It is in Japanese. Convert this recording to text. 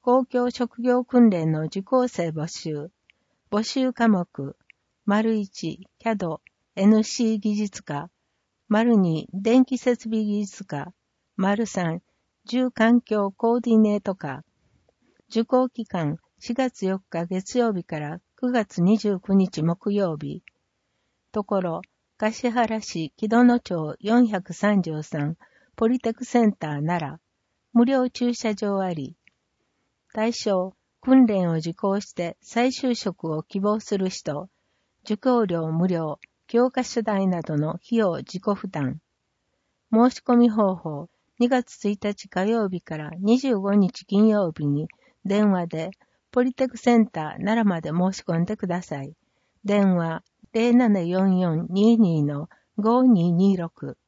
公共職業訓練の受講生募集。募集科目。1、CAD、NC 技術科。2、電気設備技術科。3、住環境コーディネート科。受講期間、4月4日月曜日から9月29日木曜日。ところ、橿原市木戸野町433ポリテクセンター奈良。無料駐車場あり。対象、訓練を受講して再就職を希望する人。受講料無料、教科書代などの費用自己負担。申し込み方法、2月1日火曜日から25日金曜日に電話でポリテクセンター奈良まで申し込んでください。電話 0744-22-5226